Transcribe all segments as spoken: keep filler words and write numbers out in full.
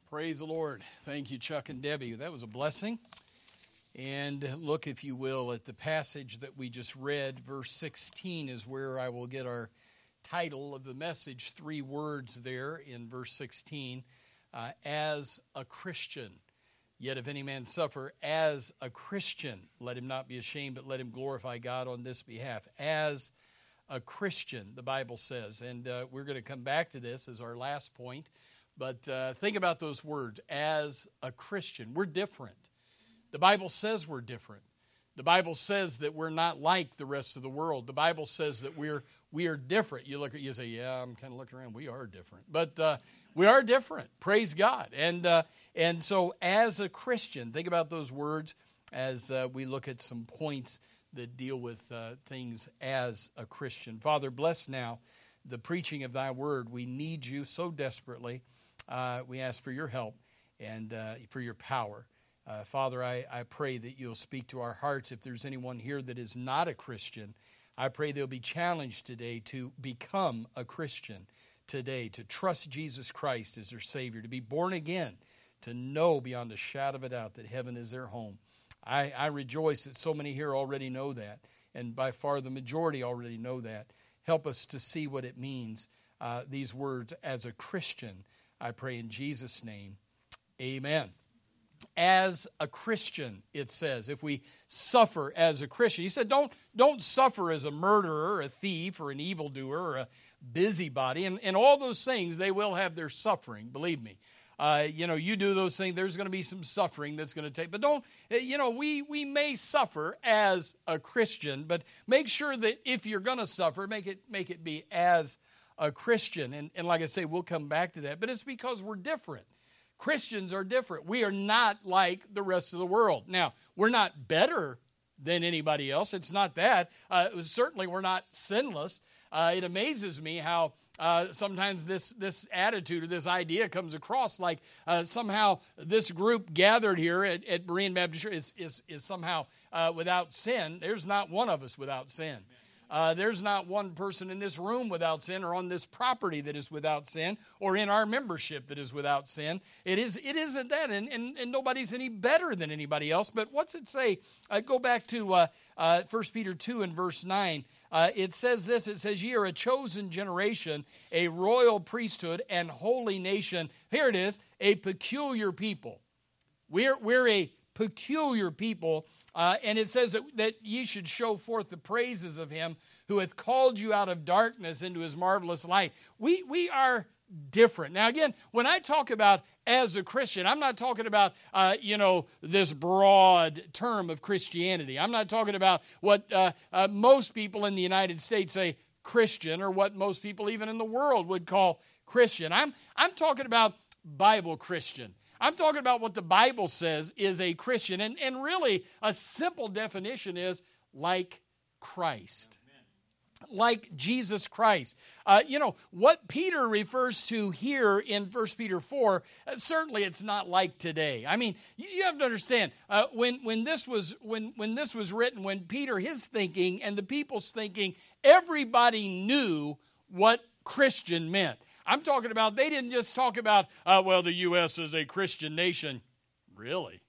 Praise the Lord. Thank you, Chuck and Debbie. That was a blessing. And look, if you will, at the passage that we just read. Verse sixteen is where I will get our title of the message. Three words there in verse sixteen. Uh, as a Christian. Yet if any man suffer as a Christian, let him not be ashamed, but let him glorify God on this behalf. As a Christian, the Bible says. And uh, we're going to come back to this as our last point. But uh, think about those words, as a Christian. We're different. The Bible says we're different. The Bible says that we're not like the rest of the world. The Bible says that we're we are different. You look at you say, yeah, I'm kind of looking around. We are different. But uh, we are different. Praise God. And uh, and so as a Christian, think about those words as uh, we look at some points that deal with uh, things as a Christian. Father, bless now the preaching of thy word. We need you so desperately. Uh, we ask for your help and uh, for your power. Uh, Father, I, I pray that you'll speak to our hearts. If there's anyone here that is not a Christian, I pray they'll be challenged today to become a Christian today, to trust Jesus Christ as their Savior, to be born again, to know beyond a shadow of a doubt that heaven is their home. I, I rejoice that so many here already know that, and by far the majority already know that. Help us to see what it means, uh, these words, as a Christian. I pray in Jesus' name, amen. As a Christian, it says, if we suffer as a Christian. He said, don't, don't suffer as a murderer, a thief, or an evildoer, or a busybody. And, and all those things, they will have their suffering, believe me. Uh, you know, you do those things, there's going to be some suffering that's going to take. But don't, you know, we, we may suffer as a Christian, but make sure that if you're going to suffer, make it, make it be as a Christian. And, and like I say, we'll come back to that. But it's because we're different. Christians are different. We are not like the rest of the world. Now, we're not better than anybody else. It's not that. Uh, certainly, we're not sinless. Uh, it amazes me how uh, sometimes this this attitude or this idea comes across like uh, somehow this group gathered here at, at Berean Baptist Church is, is, is somehow uh, without sin. There's not one of us without sin. Uh, there's not one person in this room without sin or on this property that is without sin or in our membership that is without sin. It, is, it isn't that, and, and, and nobody's any better than anybody else. But what's it say? Uh, go back to uh, uh, First Peter two and verse nine. Uh, it says this, it says, ye are a chosen generation, a royal priesthood, and holy nation. Here it is, a peculiar people. We're, we're a peculiar people, uh, and it says that, that ye should show forth the praises of him who hath called you out of darkness into his marvelous light. We, we are different. Now again, when I talk about as a Christian, I'm not talking about, uh, you know, this broad term of Christianity. I'm not talking about what uh, uh, most people in the United States say Christian, or what most people even in the world would call Christian. I'm, I'm talking about Bible Christian. I'm talking about what the Bible says is a Christian. And, and really, a simple definition is like Christ. Like Jesus Christ. Uh, you know, what Peter refers to here in First Peter four, uh, certainly it's not like today. I mean, you, you have to understand, uh, when, when, this was, when, when this was written, when Peter, his thinking and the people's thinking, everybody knew what Christian meant. I'm talking about, they didn't just talk about, uh, well, the U S is a Christian nation. Really?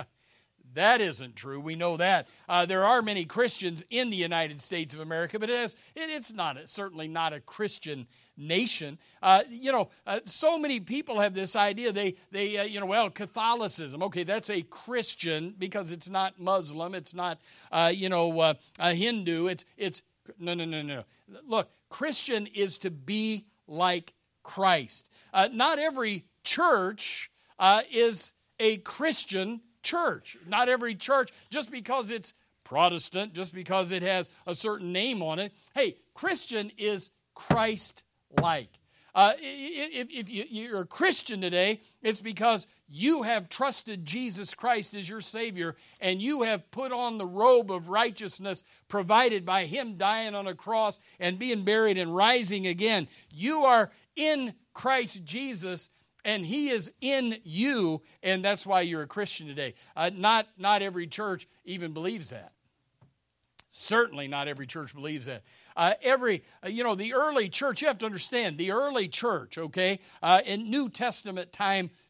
That isn't true. We know that. Uh, there are many Christians in the United States of America, but it has, it, it's not a, certainly not a Christian nation. Uh, you know, uh, so many people have this idea. They, they, uh, you know, well, Catholicism. Okay, that's a Christian because it's not Muslim. It's not, uh, you know, uh, a Hindu. It's, it's no, no, no, no. Look, Christian is to be like Christ. Uh, not every church uh, is a Christian church. Not every church, just because it's Protestant, just because it has a certain name on it. Hey, Christian is Christ-like. Uh, if if you're a Christian today, it's because you have trusted Jesus Christ as your Savior, and you have put on the robe of righteousness provided by Him dying on a cross and being buried and rising again. You are in Christ Jesus, and He is in you, and that's why you're a Christian today. Uh, not, not every church even believes that. Certainly not every church believes that. Uh, every, uh, you know, the early church, you have to understand, the early church, okay, uh, in New Testament time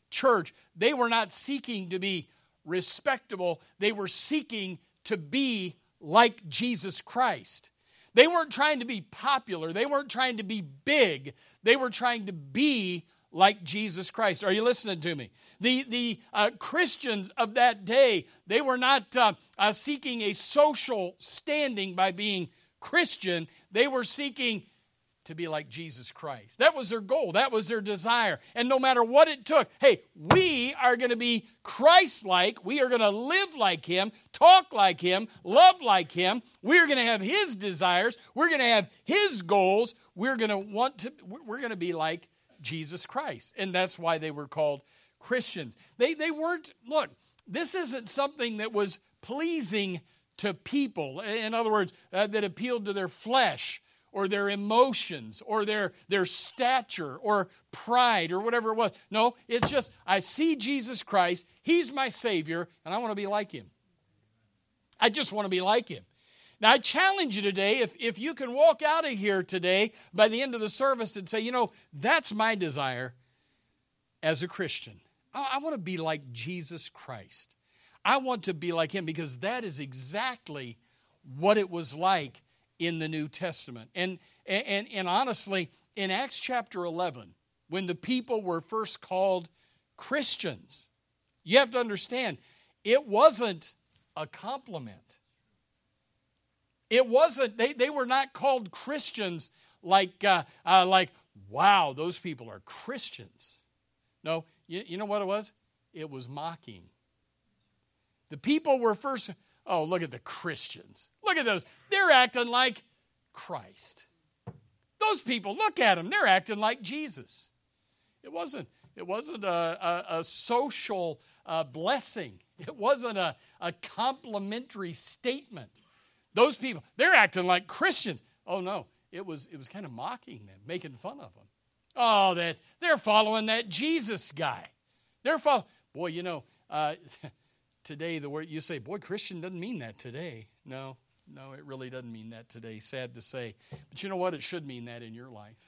church, they were not seeking to be respectable. They were seeking to be like Jesus Christ. They weren't trying to be popular. They weren't trying to be big. They were trying to be like Jesus Christ. Are you listening to me? The, the uh, Christians of that day, they were not uh, uh, seeking a social standing by being Christian. They were seeking to be like Jesus Christ. That was their goal. That was their desire. And no matter what it took, hey, we are going to be Christ-like. We are going to live like Him, talk like Him, love like Him. We're going to have His desires. We're going to have His goals. We're going to want to, we're going to be like Jesus Christ. And that's why they were called Christians. They, they weren't, look, this isn't something that was pleasing to people. In other words, uh, that appealed to their flesh, or their emotions, or their, their stature, or pride, or whatever it was. No, it's just, I see Jesus Christ, He's my Savior, and I want to be like Him. I just want to be like Him. Now, I challenge you today, if, if you can walk out of here today by the end of the service and say, you know, that's my desire as a Christian. I, I want to be like Jesus Christ. I want to be like Him, because that is exactly what it was like in the New Testament. And, and, and honestly, in Acts chapter eleven, when the people were first called Christians, you have to understand, it wasn't a compliment. It wasn't, they, they were not called Christians like, uh, uh, like, wow, those people are Christians. No, you, you know what it was? It was mocking. The people were first, oh, look at the Christians. Look at those. They're acting like Christ. Those people, look at them. They're acting like Jesus. It wasn't, it wasn't a, a, a social uh, blessing. It wasn't a, a complimentary statement. Those people, they're acting like Christians. Oh, no. It was, it was kind of mocking them, making fun of them. Oh, that they're following that Jesus guy. They're following. Boy, you know, uh, today, the word you say, boy, Christian doesn't mean that today. No, no, it really doesn't mean that today, sad to say. But you know what? It should mean that in your life.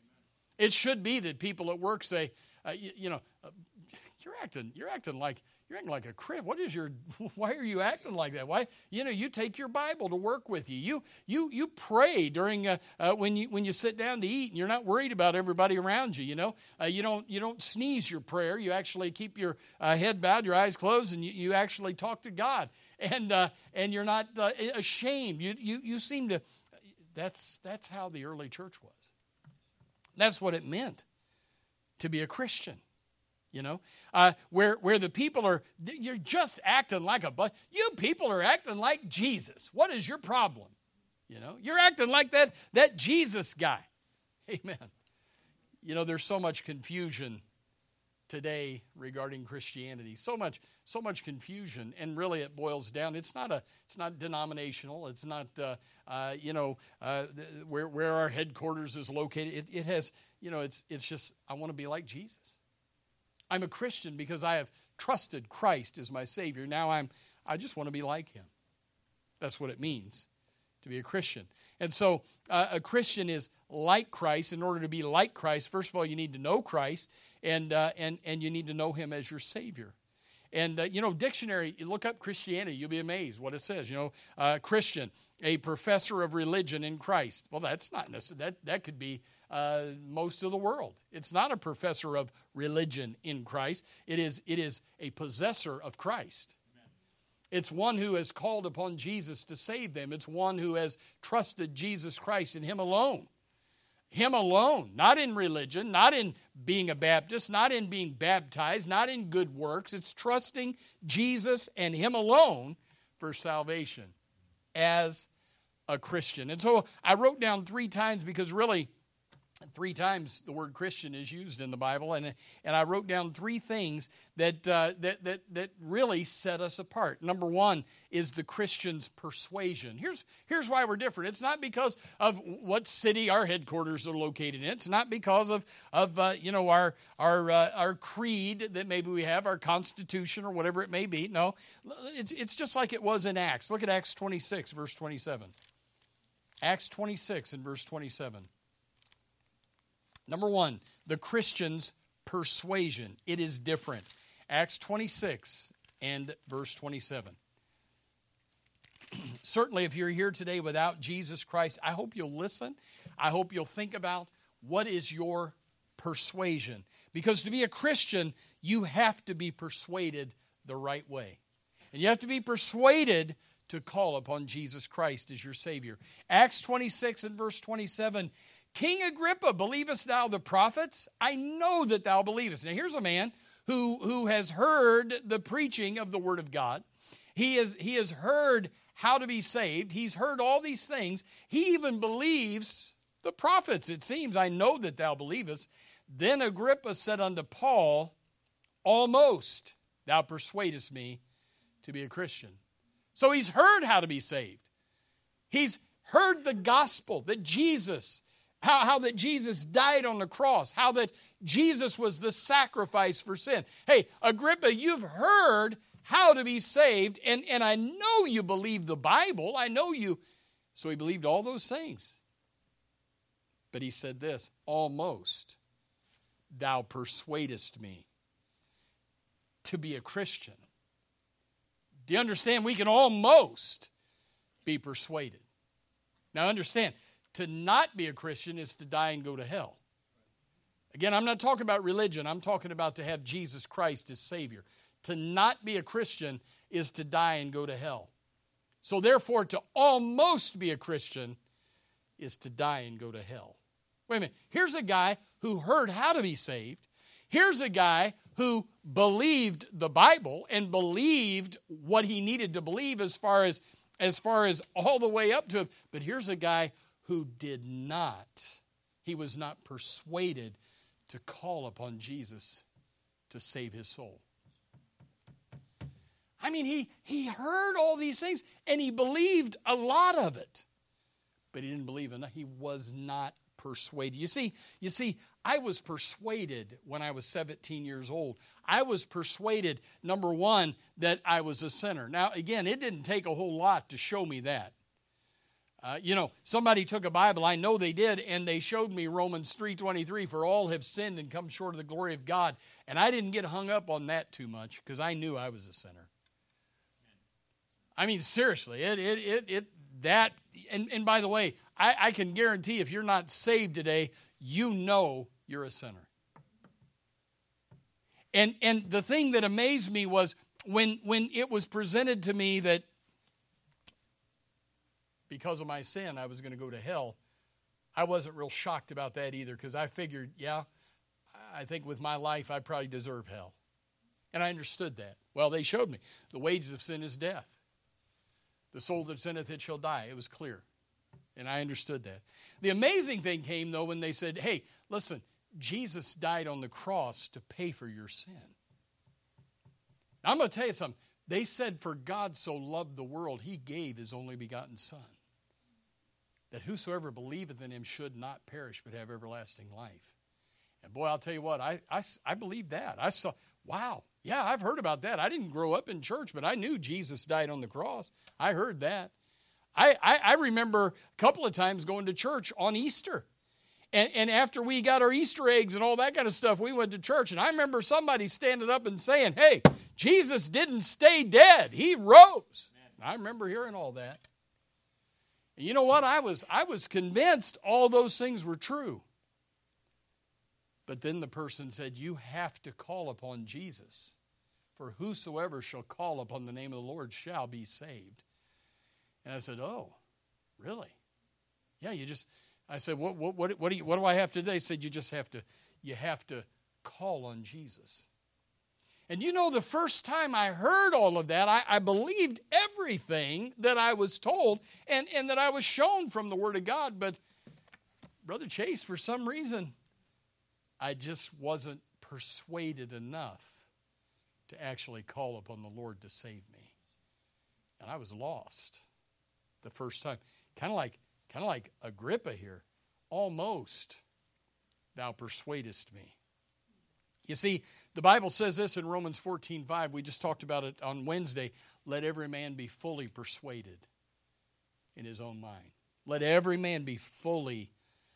It should be that people at work say, uh, you, you know, uh, you're acting, you're acting like, you're acting like a Christian. What is your, why are you acting like that? Why, you know, you take your Bible to work with you. You, you, you pray during, uh, uh, when you, when you sit down to eat, and you're not worried about everybody around you, you know. Uh, you don't, you don't sneeze your prayer. You actually keep your uh, head bowed, your eyes closed, and you, you actually talk to God. And, uh, and you're not uh, ashamed. You, you, you seem to, that's, that's how the early church was. That's what it meant to be a Christian. You know, uh, where where the people are, you're just acting like a, but you people are acting like Jesus. What is your problem? You know, you're acting like that, that Jesus guy. Amen. You know, there's so much confusion today regarding Christianity. So much, so much confusion, and really it boils down. It's not a, it's not denominational. It's not, uh, uh, you know, uh, where where our headquarters is located. It, it has, you know, it's it's just, I want to be like Jesus. I'm a Christian because I have trusted Christ as my Savior. Now I'm, I just want to be like Him. That's what it means to be a Christian. And so uh, a Christian is like Christ. In order to be like Christ, first of all, you need to know Christ, and uh, and and you need to know Him as your Savior. And, uh, you know, dictionary, you look up Christianity, you'll be amazed what it says. You know, uh, Christian, a professor of religion in Christ. Well, that's not necessary. That, that could be uh, most of the world. It's not a professor of religion in Christ. It is, it is a possessor of Christ. Amen. It's one who has called upon Jesus to save them. It's one who has trusted Jesus Christ and Him alone. Him alone, not in religion, not in being a Baptist, not in being baptized, not in good works. It's trusting Jesus and Him alone for salvation as a Christian. And so I wrote down three times, because really three times the word Christian is used in the Bible, and and I wrote down three things that uh, that that that really set us apart. Number one is the Christian's persuasion. Here's here's why we're different. It's not because of what city our headquarters are located in. It's not because of of uh, you know our our uh, our creed that maybe we have, our constitution or whatever it may be. No, it's it's just like it was in Acts. Look at Acts twenty-six, verse twenty-seven. Acts twenty-six and verse twenty-seven. Number one, the Christian's persuasion. It is different. Acts twenty-six and verse twenty-seven. Certainly, if you're here today without Jesus Christ, I hope you'll listen. I hope you'll think about what is your persuasion. Because to be a Christian, you have to be persuaded the right way. And you have to be persuaded to call upon Jesus Christ as your Savior. Acts twenty-six and verse twenty-seven, King Agrippa, believest thou the prophets? I know that thou believest. Now here's a man who, who has heard the preaching of the Word of God. He, is, he has heard how to be saved. He's heard all these things. He even believes the prophets. It seems, I know that thou believest. Then Agrippa said unto Paul, almost thou persuadest me to be a Christian. So he's heard how to be saved. He's heard the gospel that Jesus, how, how that Jesus died on the cross, how that Jesus was the sacrifice for sin. Hey, Agrippa, you've heard how to be saved, and, and I know you believe the Bible. I know you. So he believed all those things. But he said this, almost thou persuadest me to be a Christian. Do you understand? We can almost be persuaded. Now understand, to not be a Christian is to die and go to hell. Again, I'm not talking about religion. I'm talking about to have Jesus Christ as Savior. To not be a Christian is to die and go to hell. So therefore, to almost be a Christian is to die and go to hell. Wait a minute. Here's a guy who heard how to be saved. Here's a guy who believed the Bible and believed what he needed to believe as far as, as far as all the way up to it. But here's a guy who did not. He was not persuaded to call upon Jesus to save his soul. I mean, he, he heard all these things, and he believed a lot of it. But he didn't believe enough. He was not persuaded. You see, you see, I was persuaded when I was seventeen years old. I was persuaded, number one, that I was a sinner. Now, again, it didn't take a whole lot to show me that. Uh, you know, somebody took a Bible, I know they did, and they showed me Romans three twenty-three, for all have sinned and come short of the glory of God. And I didn't get hung up on that too much because I knew I was a sinner. I mean, seriously, it, it, it, it that, and, and by the way, I, I can guarantee if you're not saved today, you know you're a sinner. And and the thing that amazed me was when when it was presented to me that because of my sin I was going to go to hell, I wasn't real shocked about that either because I figured, yeah, I think with my life I probably deserve hell. And I understood that. Well, they showed me. The wages of sin is death. The soul that sinneth, it shall die. It was clear. And I understood that. The amazing thing came, though, when they said, hey, listen, Jesus died on the cross to pay for your sin. Now, I'm going to tell you something. They said, for God so loved the world, he gave his only begotten Son, that whosoever believeth in him should not perish, but have everlasting life. And boy, I'll tell you what, I, I, I believe that. I saw, wow, yeah, I've heard about that. I didn't grow up in church, but I knew Jesus died on the cross. I heard that. I, I, I remember a couple of times going to church on Easter. And, and after we got our Easter eggs and all that kind of stuff, we went to church. And I remember somebody standing up and saying, hey, Jesus didn't stay dead. He rose. I remember hearing all that. And you know what? I was, I was convinced all those things were true. But then the person said, you have to call upon Jesus. For whosoever shall call upon the name of the Lord shall be saved. And I said, oh, really? Yeah, you just, I said, what what what, what, do, you, what do I have to do? They said, you just have to, you have to call on Jesus. And you know, the first time I heard all of that, I, I believed everything that I was told and, and that I was shown from the Word of God. But, Brother Chase, for some reason, I just wasn't persuaded enough to actually call upon the Lord to save me. And I was lost the first time. Kind of like, kind of like Agrippa here. Almost thou persuadest me. You see, the Bible says this in Romans fourteen five. We just talked about it on Wednesday. Let every man be fully persuaded in his own mind. Let every man be fully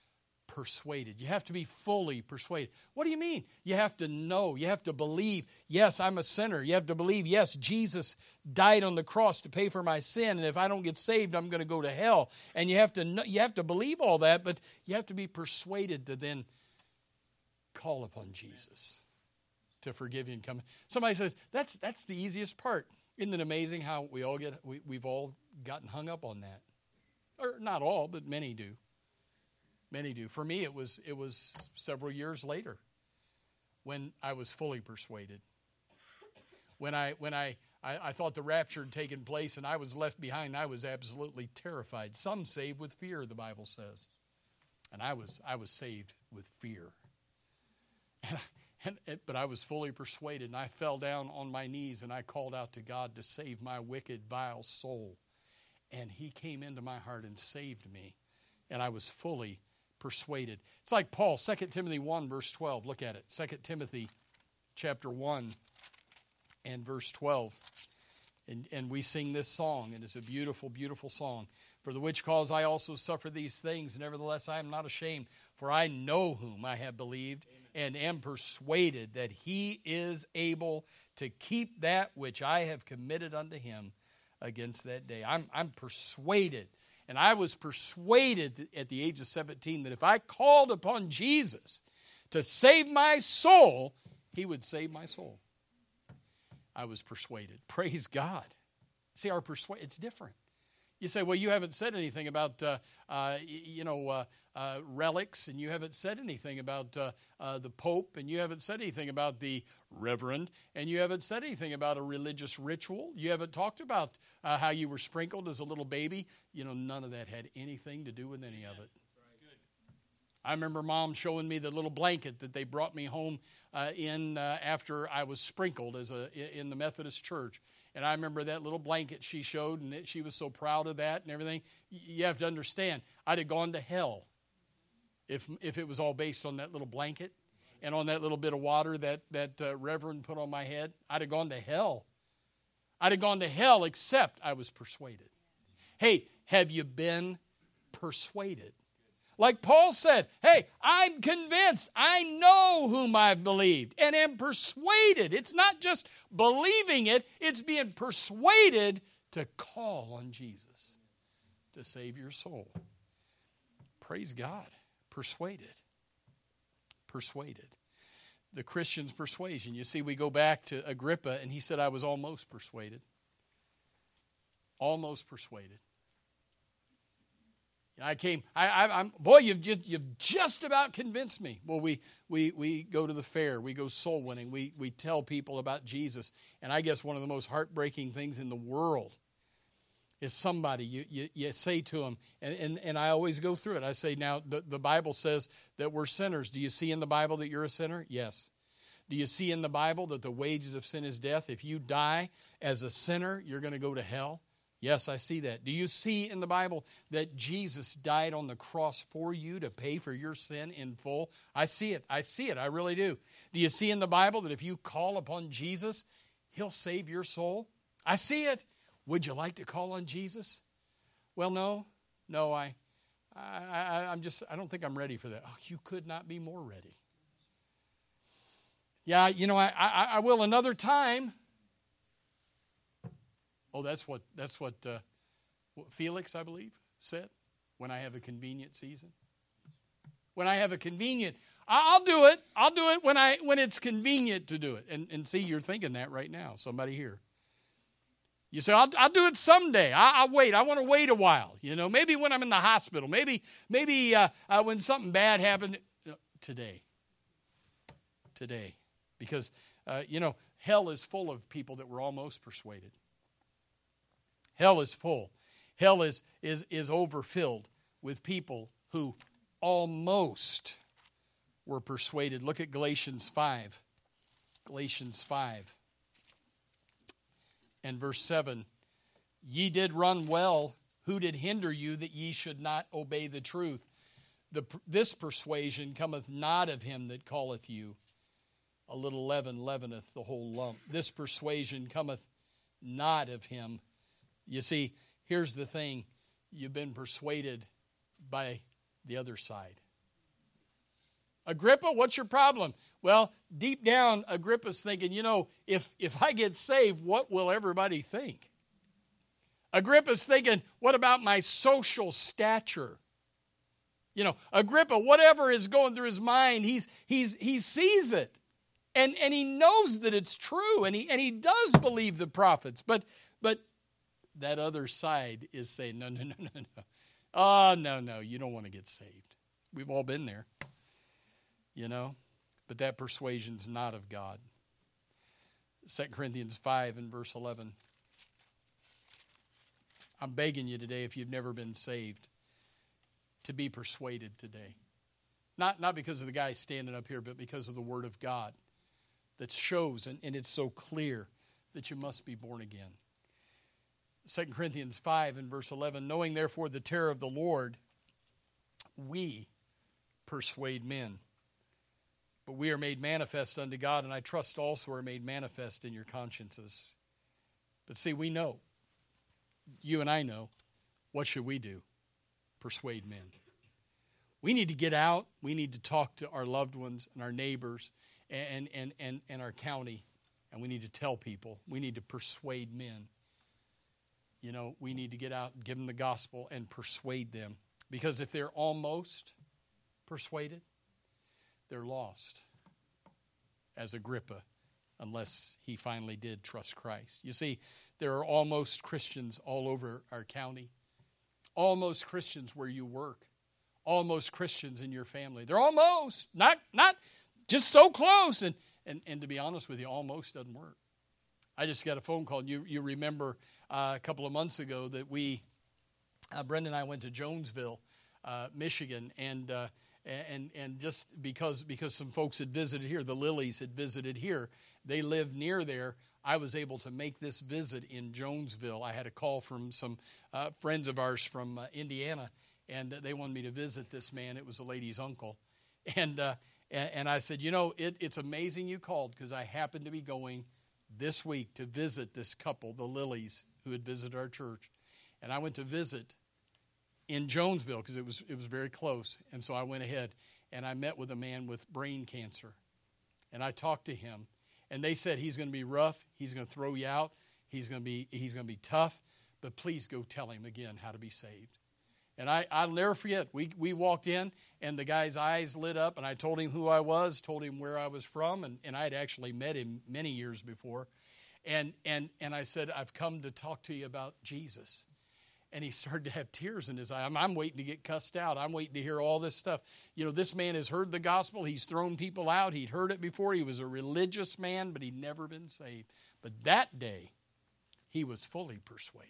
persuaded. You have to be fully persuaded. What do you mean? You have to know. You have to believe, yes, I'm a sinner. You have to believe, yes, Jesus died on the cross to pay for my sin, and if I don't get saved, I'm going to go to hell. And you have to know, you have to believe all that, but you have to be persuaded to then call upon Jesus to forgive you and come. Somebody says, that's that's the easiest part. Isn't it amazing how we all get we, we've all gotten hung up on that? Or not all, but many do. Many do. For me, it was it was several years later when I was fully persuaded. When I when I, I, I thought the rapture had taken place and I was left behind, I was absolutely terrified. Some saved with fear, the Bible says. And I was I was saved with fear. And, I, and but I was fully persuaded, and I fell down on my knees and I called out to God to save my wicked, vile soul. And He came into my heart and saved me. And I was fully persuaded. It's like Paul, Second Timothy one, verse twelve. Look at it. Second Timothy chapter one and verse twelve. And, and we sing this song, and it's a beautiful, beautiful song. For the which cause I also suffer these things, nevertheless I am not ashamed, for I know whom I have believed, Amen. And am persuaded that He is able to keep that which I have committed unto Him against that day. I'm, I'm persuaded. And I was persuaded at the age of seventeen that if I called upon Jesus to save my soul, He would save my soul. I was persuaded. Praise God. See, our persuasion, it's different. You say, well, you haven't said anything about, uh, uh, you know, uh, uh, relics, and you haven't said anything about uh, uh, the Pope, and you haven't said anything about the Reverend, and you haven't said anything about a religious ritual. You haven't talked about uh, how you were sprinkled as a little baby. You know, none of that had anything to do with any of it. I remember Mom showing me the little blanket that they brought me home uh, in uh, after I was sprinkled as a in the Methodist church. And I remember that little blanket she showed, and it, she was so proud of that and everything. You have to understand, I'd have gone to hell if if it was all based on that little blanket and on that little bit of water that, that uh, Reverend put on my head. I'd have gone to hell. I'd have gone to hell except I was persuaded. Hey, have you been persuaded? Like Paul said, hey, I'm convinced. I know whom I've believed and am persuaded. It's not just believing it, it's being persuaded to call on Jesus to save your soul. Praise God. Persuaded. Persuaded. The Christian's persuasion. You see, we go back to Agrippa, and he said, I was almost persuaded. Almost persuaded. I came, I, I, I'm, boy, you've just, you've just about convinced me. Well, we, we, we go to the fair, we go soul winning, we, we tell people about Jesus. And I guess one of the most heartbreaking things in the world is somebody, you, you, you say to them, and, and, and I always go through it. I say, now, the, the Bible says that we're sinners. Do you see in the Bible that you're a sinner? Yes. Do you see in the Bible that the wages of sin is death? If you die as a sinner, you're going to go to hell? Yes, I see that. Do you see in the Bible that Jesus died on the cross for you to pay for your sin in full? I see it. I see it. I really do. Do you see in the Bible that if you call upon Jesus, He'll save your soul? I see it. Would you like to call on Jesus? Well, no. No, I, I, I, I'm just, I don't think I'm ready for that. Oh, you could not be more ready. Yeah, you know, I, I, I will another time. Oh, that's what that's what, uh, what Felix, I believe, said. When I have a convenient season. When I have a convenient, I'll do it. I'll do it when I when it's convenient to do it. And and see, you're thinking that right now. Somebody here. You say, I'll, I'll do it someday. I, I'll wait. I want to wait a while. You know, maybe when I'm in the hospital. Maybe maybe uh, uh, when something bad happened. Today. Today. Because, uh, you know, hell is full of people that were almost persuaded. Hell is full. Hell is, is, is overfilled with people who almost were persuaded. Look at Galatians five. Galatians five. And verse seven. Ye did run well. Who did hinder you that ye should not obey the truth? The, this persuasion cometh not of him that calleth you. A little leaven leaveneth the whole lump. This persuasion cometh not of him. You see, here's the thing. You've been persuaded by the other side. Agrippa, what's your problem? Well, deep down, Agrippa's thinking, you know, if, if I get saved, what will everybody think? Agrippa's thinking, what about my social stature? You know, Agrippa, whatever is going through his mind, he's, he's, he sees it. And, and he knows that it's true, and he, and he does believe the prophets. But, but that other side is saying, no, no, no, no, no. Oh, no, no, you don't want to get saved. We've all been there, you know. But that persuasion's not of God. Second Corinthians five and verse eleven. I'm begging you today, if you've never been saved, to be persuaded today. Not, not because of the guy standing up here, but because of the Word of God that shows, and, and it's so clear, that you must be born again. Second Corinthians five and verse eleven, knowing therefore the terror of the Lord, we persuade men. But we are made manifest unto God, and I trust also are made manifest in your consciences. But see, we know. You and I know. What should we do? Persuade men. We need to get out. We need to talk to our loved ones and our neighbors and, and, and, and our county. And we need to tell people. We need to persuade men. You know, we need to get out and give them the gospel and persuade them. Because if they're almost persuaded, they're lost, as Agrippa, unless he finally did trust Christ. You see, there are almost Christians all over our county, almost Christians where you work, almost Christians in your family. They're almost, not not just so close. And, and, and to be honest with you, almost doesn't work. I just got a phone call. You, you remember uh, a couple of months ago that we, uh, Brenda and I went to Jonesville, uh, Michigan, and uh, And and just because because some folks had visited here, the Lilies had visited here, they lived near there, I was able to make this visit in Jonesville. I had a call from some uh, friends of ours from uh, Indiana, and they wanted me to visit this man. It was a lady's uncle. And uh, and I said, you know, it, it's amazing you called, because I happened to be going this week to visit this couple, the Lilies, who had visited our church. And I went to visit in Jonesville, because it was it was very close. And so I went ahead and I met with a man with brain cancer. And I talked to him. And they said he's going to be rough. He's going to throw you out. He's going to be he's going to be tough. But please go tell him again how to be saved. And I, I'll never forget, we, we walked in, and the guy's eyes lit up, and I told him who I was, told him where I was from, and, and I had actually met him many years before. And, and, and I said, I've come to talk to you about Jesus. And he started to have tears in his eye. I'm, I'm waiting to get cussed out. I'm waiting to hear all this stuff. You know, this man has heard the gospel. He's thrown people out. He'd heard it before. He was a religious man, but he'd never been saved. But that day, he was fully persuaded.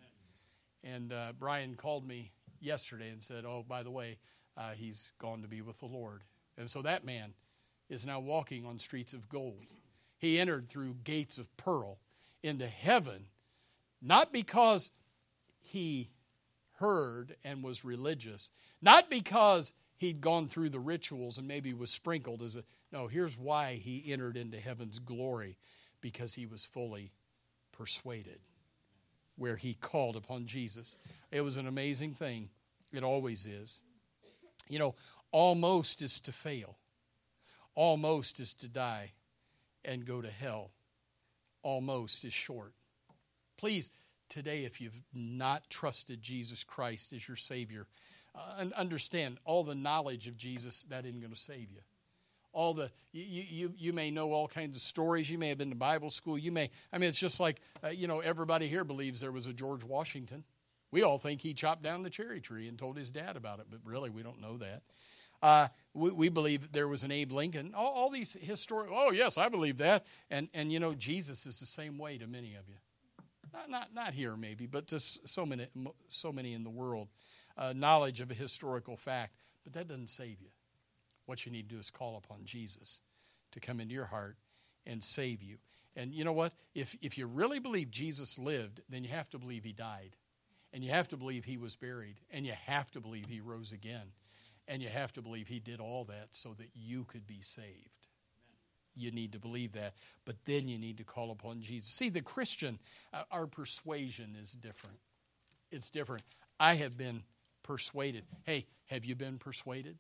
And uh, Brian called me yesterday and said, oh, by the way, uh, he's gone to be with the Lord. And so that man is now walking on streets of gold. He entered through gates of pearl into heaven, not because he heard and was religious, not because he'd gone through the rituals and maybe was sprinkled as a, no, here's why he entered into heaven's glory, because he was fully persuaded, where he called upon Jesus. It was an amazing thing. It always is. You know, almost is to fail. Almost is to die and go to hell. Almost is short. Please, today, if you've not trusted Jesus Christ as your Savior, uh, understand all the knowledge of Jesus, that isn't going to save you. All the you, you you may know all kinds of stories. You may have been to Bible school. You may, I mean, it's just like, uh, you know, everybody here believes there was a George Washington. We all think he chopped down the cherry tree and told his dad about it, but really we don't know that. Uh, we, we believe there was an Abe Lincoln. All, all these historic, oh, yes, I believe that. And, and you know, Jesus is the same way to many of you. Not, not, not here maybe, but to so many, so many in the world. Uh, knowledge of a historical fact, but that doesn't save you. What you need to do is call upon Jesus to come into your heart and save you. And you know what? If if you really believe Jesus lived, then you have to believe he died. And you have to believe he was buried. And you have to believe he rose again. And you have to believe he did all that so that you could be saved. You need to believe that. But then you need to call upon Jesus. See, the Christian, uh, our persuasion is different. It's different. I have been persuaded. Hey, have you been persuaded?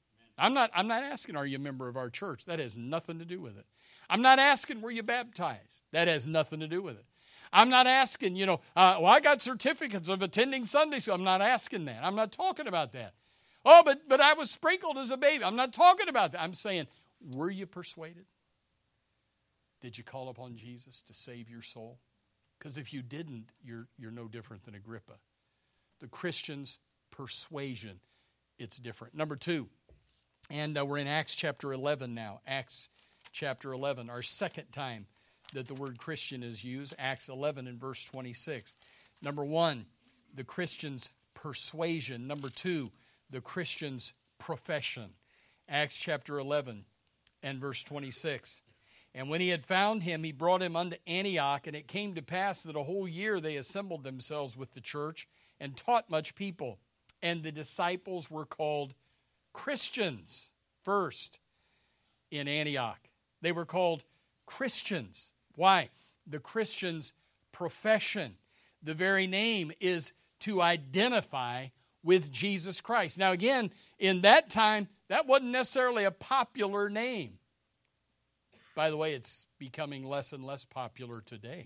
I'm not, I'm not asking, are you a member of our church? That has nothing to do with it. I'm not asking, were you baptized? That has nothing to do with it. I'm not asking, you know, uh, well, I got certificates of attending Sunday school. I'm not asking that. I'm not talking about that. Oh, but, but I was sprinkled as a baby. I'm not talking about that. I'm saying, were you persuaded? Did you call upon Jesus to save your soul? Because if you didn't, you're, you're no different than Agrippa. The Christian's persuasion, it's different. Number two, and uh, we're in Acts chapter eleven now. Acts chapter eleven, our second time that the word Christian is used. Acts eleven and verse twenty-six. Number one, the Christian's persuasion. Number two, the Christian's profession. Acts chapter eleven and verse twenty-six. And when he had found him, he brought him unto Antioch, and it came to pass that a whole year they assembled themselves with the church and taught much people. And the disciples were called Christians first in Antioch. They were called Christians. Why? The Christian's profession. The very name is to identify with Jesus Christ. Now again, in that time, that wasn't necessarily a popular name. By the way, it's becoming less and less popular today.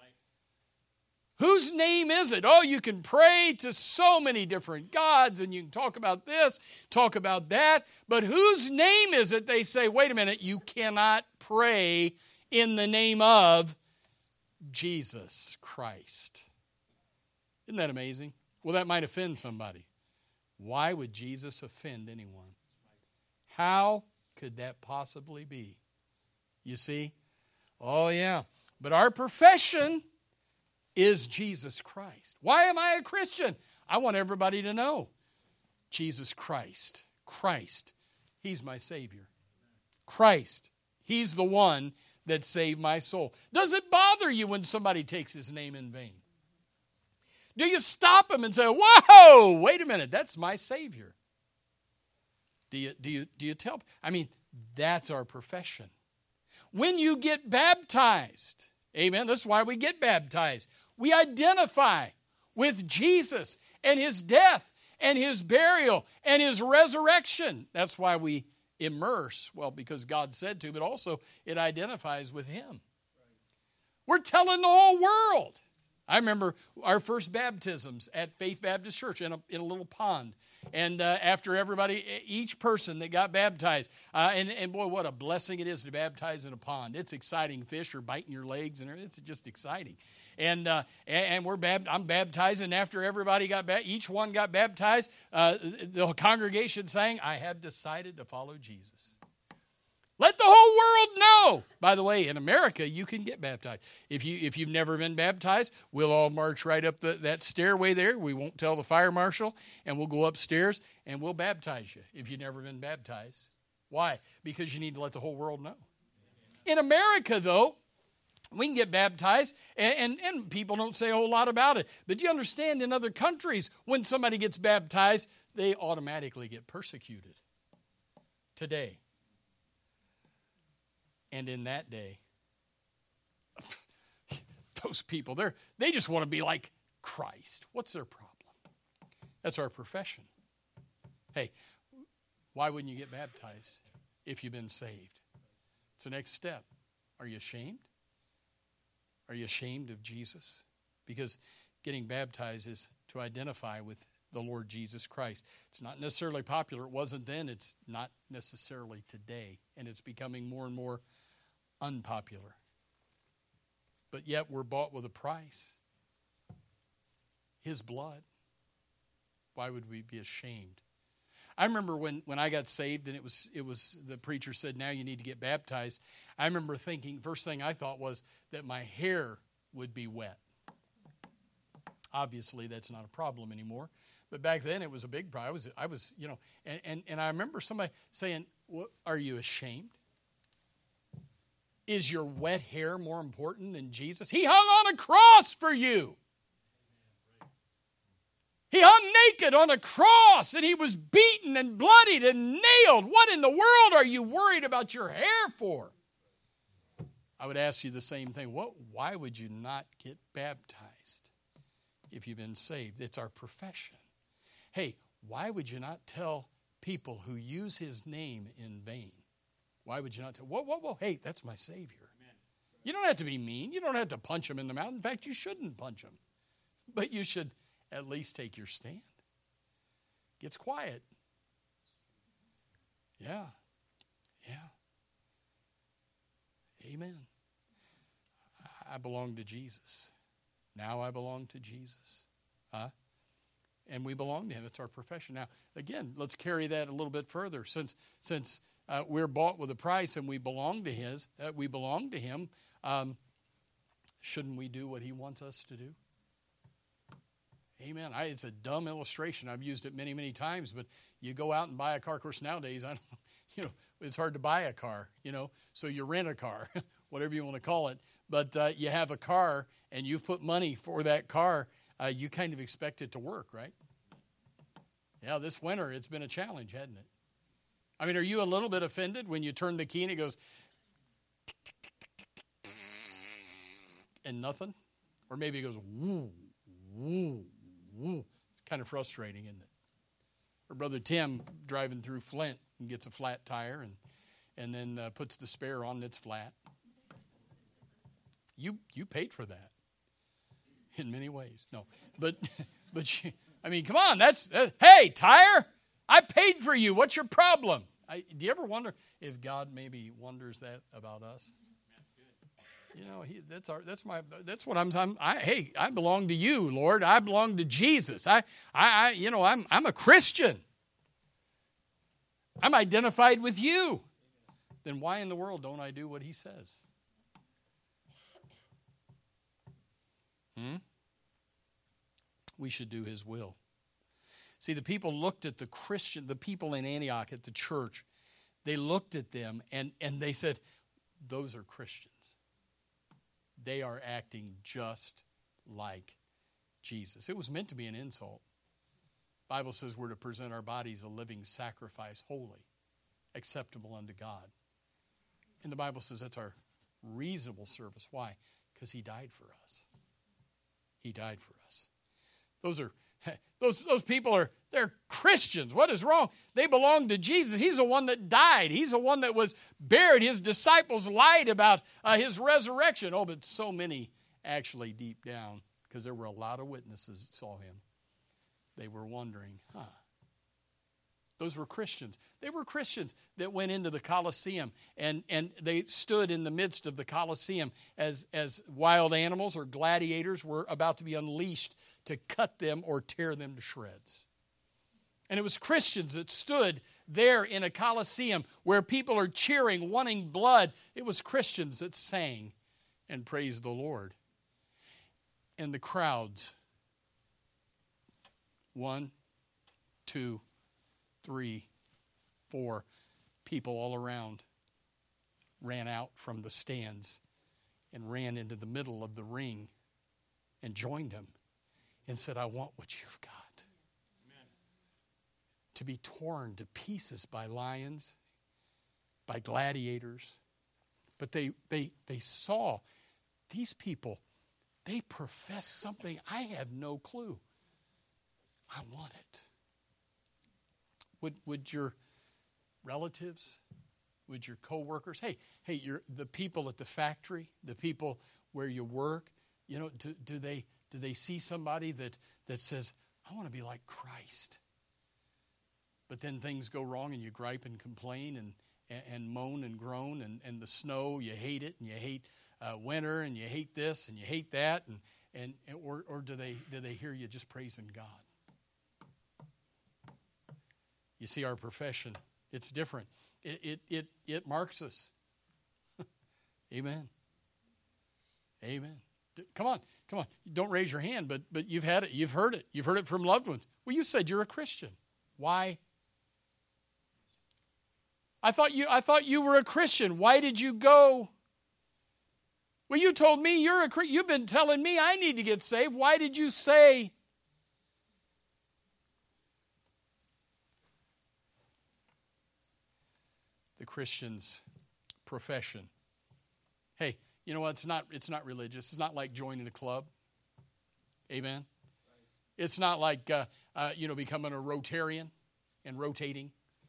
Whose name is it? Oh, you can pray to so many different gods, and you can talk about this, talk about that. But whose name is it? They say, wait a minute, you cannot pray in the name of Jesus Christ. Isn't that amazing? Well, that might offend somebody. Why would Jesus offend anyone? How could that possibly be? You see? Oh, yeah. But our profession is Jesus Christ. Why am I a Christian? I want everybody to know. Jesus Christ. Christ. He's my Savior. Christ. He's the one that saved my soul. Does it bother you when somebody takes His name in vain? Do you stop them and say, whoa, wait a minute, that's my Savior? Do you, do you, do you tell? I mean, that's our profession. When you get baptized, amen, that's why we get baptized. We identify with Jesus and His death and His burial and His resurrection. That's why we immerse, well, because God said to, but also it identifies with Him. We're telling the whole world. I remember our first baptisms at Faith Baptist Church in a, in a little pond. And uh, after everybody, each person that got baptized, uh, and, and boy, what a blessing it is to baptize in a pond. It's exciting. Fish are biting your legs, and it's just exciting. And uh, and we're bab- I'm baptizing. After everybody got ba- each one got baptized, uh, the congregation sang, "I have decided to follow Jesus." Let the whole world know. By the way, in America, you can get baptized. If, you, if you've never been baptized, we'll all march right up the, that stairway there. We won't tell the fire marshal, and we'll go upstairs, and we'll baptize you if you've never been baptized. Why? Because you need to let the whole world know. In America, though, we can get baptized, and, and, and people don't say a whole lot about it. But you understand, in other countries, when somebody gets baptized, they automatically get persecuted. Today. And in that day, those people, they're, they just want to be like Christ. What's their problem? That's our profession. Hey, why wouldn't you get baptized if you've been saved? It's the next step. Are you ashamed? Are you ashamed of Jesus? Because getting baptized is to identify with the Lord Jesus Christ. It's not necessarily popular. It wasn't then. It's not necessarily today. And it's becoming more and more unpopular. But yet we're bought with a price. His blood. Why would we be ashamed? I remember when, when I got saved and it was it was the preacher said, now you need to get baptized. I remember thinking, first thing I thought was that my hair would be wet. Obviously that's not a problem anymore. But back then it was a big problem. I was, I was you know, and, and, and I remember somebody saying, well, are you ashamed? Is your wet hair more important than Jesus? He hung on a cross for you. He hung naked on a cross, and He was beaten and bloodied and nailed. What in the world are you worried about your hair for? I would ask you the same thing. What? Why would you not get baptized if you've been saved? It's our profession. Hey, why would you not tell people who use his name in vain. Why would you not tell? Whoa, whoa, whoa, hey, that's my Savior. Amen. You don't have to be mean. You don't have to punch him in the mouth. In fact, you shouldn't punch him. But you should at least take your stand. Gets quiet. Yeah. Yeah. Amen. I belong to Jesus. Now I belong to Jesus. Huh? And we belong to him. It's our profession. Now, again, let's carry that a little bit further. Since since uh, we're bought with a price and we belong to his, uh, we belong to him, um, shouldn't we do what he wants us to do? Amen. I, it's a dumb illustration. I've used it many, many times, but you go out and buy a car. Of course, nowadays, I don't, you know, it's hard to buy a car, you know, so you rent a car, whatever you want to call it. But uh, you have a car, and you've put money for that car. Uh, you kind of expect it to work, right? Yeah, this winter, it's been a challenge, hasn't it? I mean, are you a little bit offended when you turn the key and it goes tick, tick, tick, tick, tick, tick, and nothing? Or maybe it goes woo, woo, woo. It's kind of frustrating, isn't it? Or Brother Tim driving through Flint and gets a flat tire and, and then uh, puts the spare on and it's flat. You you paid for that in many ways. No, but but you, I mean, come on. That's uh, hey, tire. I paid for you. What's your problem? I, do you ever wonder if God maybe wonders that about us? That's good. You know, he, that's our that's my that's what I'm. I'm I, hey, I belong to you, Lord. I belong to Jesus. I I, I you know I'm I'm a Christian. I'm identified with you. Then why in the world don't I do what he says? Hmm? We should do his will. See, the people looked at the Christian, the people in Antioch at the church, they looked at them and, and they said, those are Christians. They are acting just like Jesus. It was meant to be an insult. The Bible says we're to present our bodies a living sacrifice, holy, acceptable unto God. And the Bible says that's our reasonable service. Why? Because he died for us. He died for us. Those are those those people are they're Christians. What is wrong? They belong to Jesus. He's the one that died. He's the one that was buried. His disciples lied about uh, his resurrection. Oh, but so many actually deep down, because there were a lot of witnesses that saw him. They were wondering, huh? Those were Christians. They were Christians that went into the Colosseum, and, and they stood in the midst of the Colosseum as, as wild animals or gladiators were about to be unleashed to cut them or tear them to shreds. And it was Christians that stood there in a Colosseum where people are cheering, wanting blood. It was Christians that sang and praised the Lord. And the crowds, one, two, three, four people all around ran out from the stands and ran into the middle of the ring and joined him and said, I want what you've got. Amen. To be torn to pieces by lions, by gladiators. But they, they, they saw these people, they profess something I have no clue. I want it. Would would your relatives, would your coworkers, hey, hey, you're the people at the factory, the people where you work, you know, do, do they do they see somebody that, that says, I want to be like Christ? But then things go wrong and you gripe and complain and, and, and moan and groan and, and the snow, you hate it and you hate uh, winter and you hate this and you hate that and, and or or do they do they hear you just praising God? You see, our profession, it's different. It it it, it marks us. Amen. Amen. Come on, come on. Don't raise your hand, but but you've had it. You've heard it. You've heard it from loved ones. Well, you said you're a Christian. Why? I thought you I thought you were a Christian. Why did you go? Well, you told me you're a Christian. You've been telling me I need to get saved. Why did you say? The Christian's profession. Hey, you know what? It's not, it's not religious. It's not like joining a club. Amen? Right. It's not like, uh, uh, you know, becoming a Rotarian and rotating.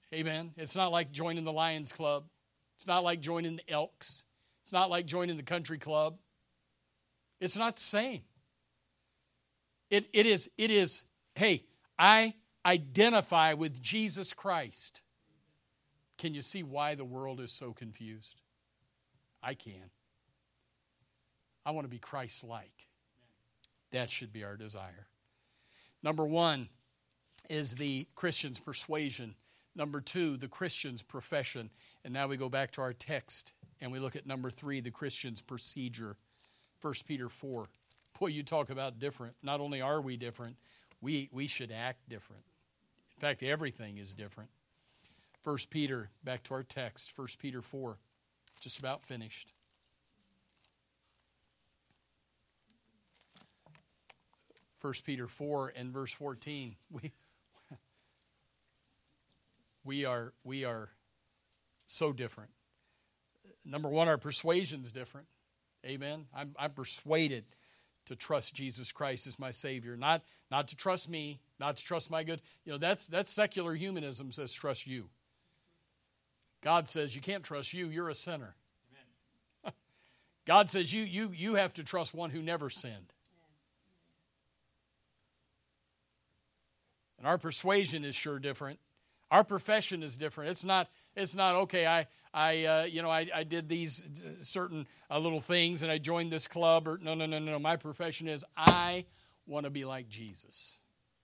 Amen. It's not like joining the Lions Club. It's not like joining the Elks. It's not like joining the country club. It's not the same. It, it is, it is, hey, I identify with Jesus Christ. Can you see why the world is so confused? I can. I want to be Christ-like. That should be our desire. Number one is the Christian's persuasion. Number two, the Christian's profession. And now we go back to our text and we look at number three, the Christian's procedure. First Peter four. Boy, you talk about different. Not only are we different, we, we should act different. In fact, everything is different. First Peter, back to our text, First Peter four, just about finished. First Peter four and verse fourteen. We, we are we are so different. Number one, our persuasion's different. Amen. I'm, I'm persuaded to trust Jesus Christ as my Savior. Not, not to trust me, not to trust my good. You know, that's that's secular humanism says trust you. God says you can't trust you, you're a sinner. Amen. God says you, you, you have to trust one who never sinned. And our persuasion is sure different. Our profession is different. It's not, it's not okay, I, I uh, you know, I, I did these certain uh, little things and I joined this club. Or no, no, no, no. My profession is I want to be like Jesus.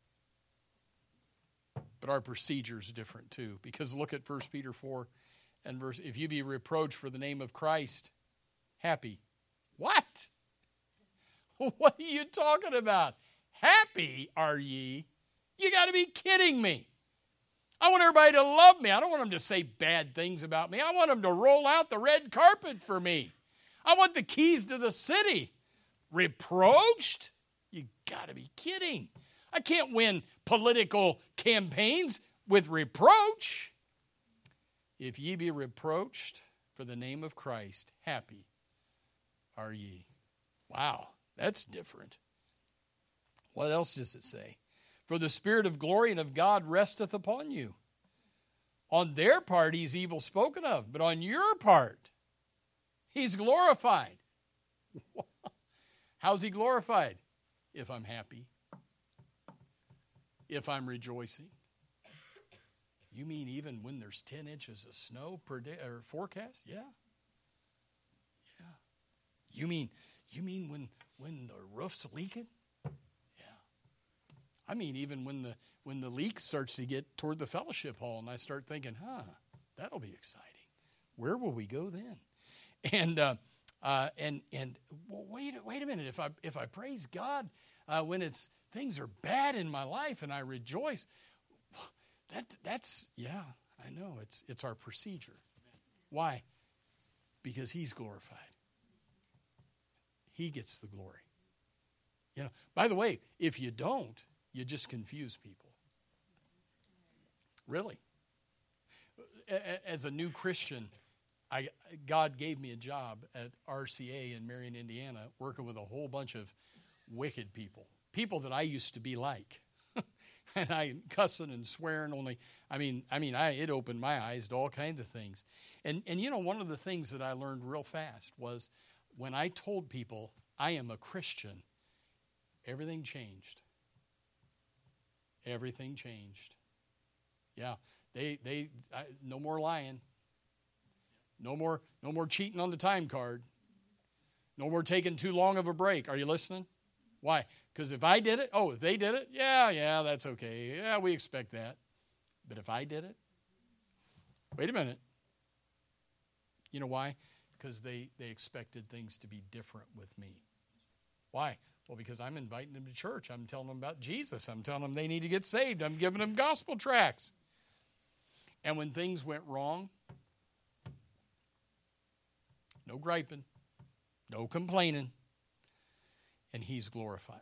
But our procedure is different too. Because look at First Peter four and verse, if you be reproached for the name of Christ, happy. What? What are you talking about? Happy are ye? You got to be kidding me. I want everybody to love me. I don't want them to say bad things about me. I want them to roll out the red carpet for me. I want the keys to the city. Reproached? You got to be kidding. I can't win political campaigns with reproach. If ye be reproached for the name of Christ, happy are ye. Wow, that's different. What else does it say? For the Spirit of glory and of God resteth upon you. On their part he's evil spoken of, but on your part he's glorified. How's he glorified? If I'm happy. If I'm rejoicing. You mean even when there's ten inches of snow per day or forecast? Yeah. Yeah. You mean you mean when when the roof's leaking? I mean, even when the when the leak starts to get toward the fellowship hall, and I start thinking, huh, that'll be exciting. Where will we go then? And uh, uh, and and well, wait wait a minute. If I if I praise God uh, when it's things are bad in my life and I rejoice, that that's yeah, I know it's it's our procedure. Why? Because He's glorified. He gets the glory. You know. By the way, if you don't, you just confuse people. Really. As a new Christian, I, God gave me a job at R C A in Marion, Indiana, working with a whole bunch of wicked people. People that I used to be like. And I cussing and swearing only. I mean, I mean, I it opened my eyes to all kinds of things. And, and you know, one of the things that I learned real fast was when I told people I am a Christian, everything changed. Everything changed. Yeah, they they I, no more lying. No more no more cheating on the time card. No more taking too long of a break. Are you listening? Why? Because if I did it, oh, if they did it, yeah, yeah, that's okay. Yeah, we expect that. But if I did it, wait a minute. You know why? Because they they expected things to be different with me. Why? Well, because I'm inviting them to church. I'm telling them about Jesus. I'm telling them they need to get saved. I'm giving them gospel tracts. And when things went wrong, no griping, no complaining, and He's glorified.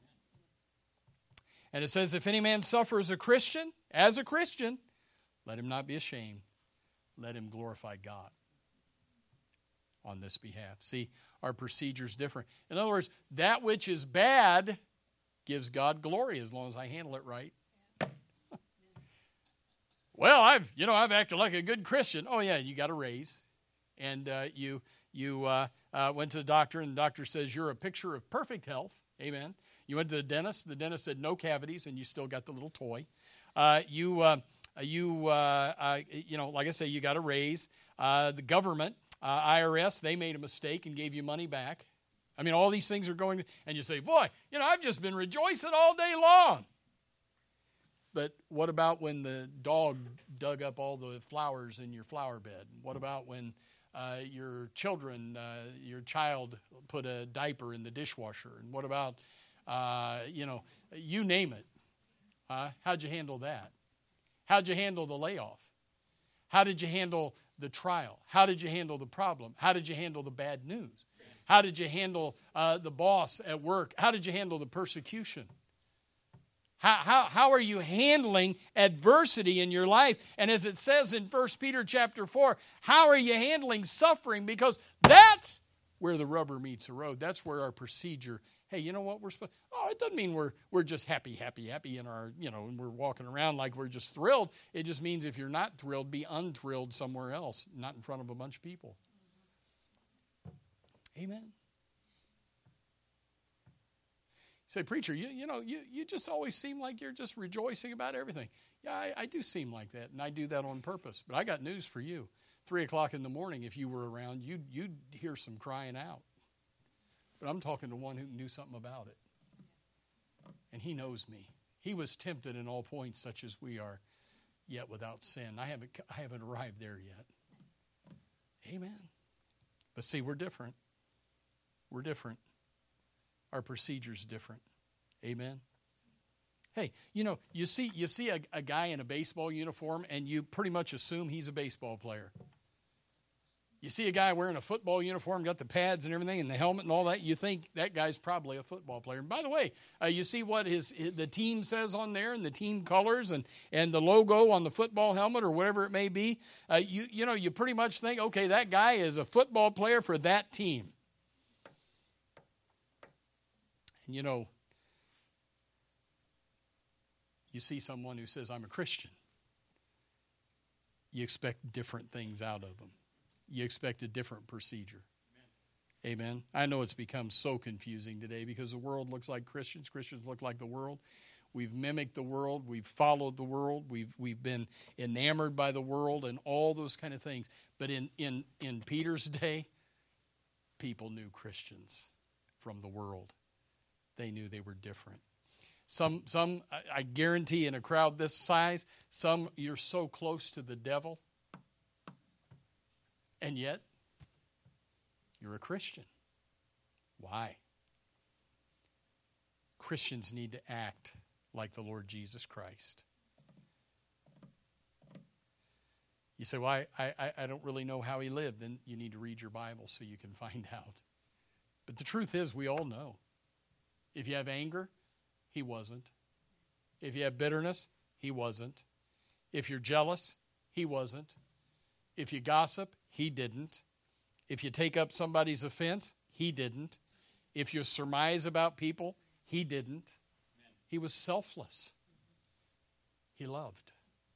And it says, if any man suffer as a Christian, as a Christian, let him not be ashamed. Let him glorify God on this behalf. See, our procedure is different. In other words, that which is bad gives God glory as long as I handle it right. Well, I've, you know, I've acted like a good Christian. Oh, yeah, you got a raise. And uh, you you uh, uh, went to the doctor, and the doctor says you're a picture of perfect health. Amen. You went to the dentist. The dentist said no cavities, and you still got the little toy. Uh, you, uh, you, uh, uh, you know, like I say, you got a raise. Uh, the government, uh, I R S, they made a mistake and gave you money back. I mean, all these things are going, and you say, boy, you know, I've just been rejoicing all day long. But what about when the dog dug up all the flowers in your flower bed? What about when uh, your children, uh, your child put a diaper in the dishwasher? And what about, uh, you know, you name it. Uh, how'd you handle that? How'd you handle the layoff? How did you handle the trial? How did you handle the problem? How did you handle the bad news? How did you handle uh, the boss at work? How did you handle the persecution? How, how, how are you handling adversity in your life? And as it says in First Peter chapter four, how are you handling suffering? Because that's where the rubber meets the road. That's where our procedure, hey, you know what we're supposed, oh, it doesn't mean we're we're just happy, happy, happy in our, you know, and we're walking around like we're just thrilled. It just means if you're not thrilled, be unthrilled somewhere else, not in front of a bunch of people. Amen. Say, preacher, you, you know, you, you just always seem like you're just rejoicing about everything. Yeah, I, I do seem like that, and I do that on purpose. But I got news for you. Three o'clock in the morning, if you were around, you'd, you'd hear some crying out. But I'm talking to one who can do something about it. And he knows me. He was tempted in all points such as we are, yet without sin. I haven't, I haven't arrived there yet. Amen. But see, we're different. We're different. Our procedure's different. Amen. Hey, you know, you see you see a, a guy in a baseball uniform and you pretty much assume he's a baseball player. You see a guy wearing a football uniform, got the pads and everything and the helmet and all that, you think that guy's probably a football player. And by the way, uh, you see what his, his the team says on there and the team colors and, and the logo on the football helmet or whatever it may be. Uh, you you know, you pretty much think, okay, that guy is a football player for that team. And you know, you see someone who says, I'm a Christian. You expect different things out of them. You expect a different procedure. Amen. Amen. I know it's become so confusing today because the world looks like Christians. Christians look like the world. We've mimicked the world. We've followed the world. We've we've been enamored by the world and all those kind of things. But in, in, in Peter's day, people knew Christians from the world. They knew they were different. Some, some I guarantee in a crowd this size, some you're so close to the devil, and yet you're a Christian. Why? Christians need to act like the Lord Jesus Christ. You say, well, I, I, I don't really know how he lived. Then you need to read your Bible so you can find out. But the truth is, we all know. If you have anger, he wasn't. If you have bitterness, he wasn't. If you're jealous, he wasn't. If you gossip, he didn't. If you take up somebody's offense, he didn't. If you surmise about people, he didn't. He was selfless. He loved.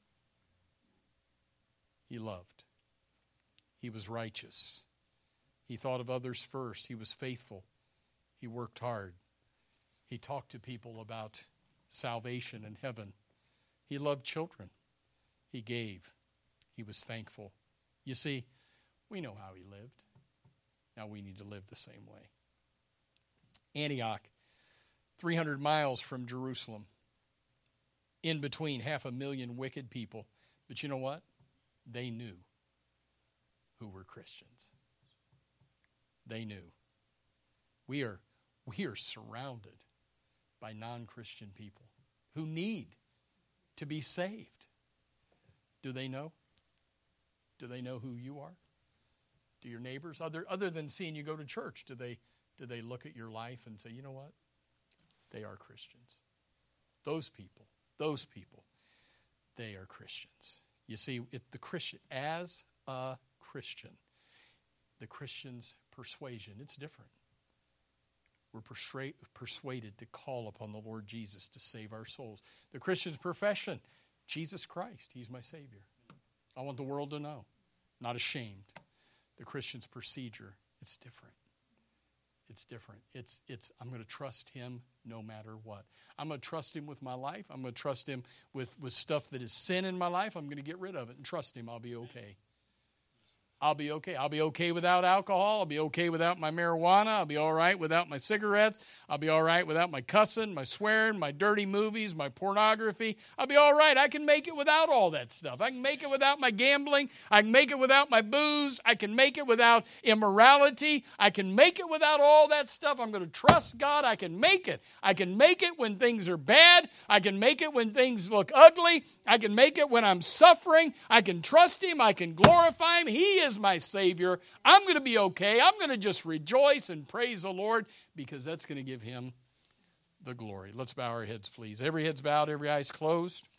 He loved. He was righteous. He thought of others first. He was faithful. He worked hard. He talked to people about salvation and heaven. He loved children. He gave. He was thankful. You see, we know how he lived. Now we need to live the same way. Antioch, three hundred miles from Jerusalem. In between half a million wicked people. But you know what? They knew who were Christians. They knew. We are, we are surrounded by non-Christian people who need to be saved. Do they know? Do they know who you are? Do your neighbors, other other than seeing you go to church, do they do they look at your life and say, you know what? They are Christians. Those people, those people, they are Christians. You see, it, the Christian, as a Christian, the Christian's persuasion, it's different. We're persuaded to call upon the Lord Jesus to save our souls. The Christian's profession Jesus Christ, He's my Savior. I want the world to know. Not ashamed. The Christian's procedure, it's different. It's different. It's, it's, I'm going to trust Him no matter what. I'm going to trust Him with my life. I'm going to trust Him with, with stuff that is sin in my life. I'm going to get rid of it and trust Him. I'll be okay. I'll be okay. I'll be okay without alcohol. I'll be okay without my marijuana. I'll be all right without my cigarettes. I'll be all right without my cussing, my swearing, my dirty movies, my pornography. I'll be all right. I can make it without all that stuff. I can make it without my gambling. I can make it without my booze. I can make it without immorality. I can make it without all that stuff. I'm going to trust God. I can make it. I can make it when things are bad. I can make it when things look ugly. I can make it when I'm suffering. I can trust Him. I can glorify Him. He is my Savior. I'm going to be okay. I'm going to just rejoice and praise the Lord because that's going to give Him the glory. Let's bow our heads, please. Every head's bowed, every eye's closed.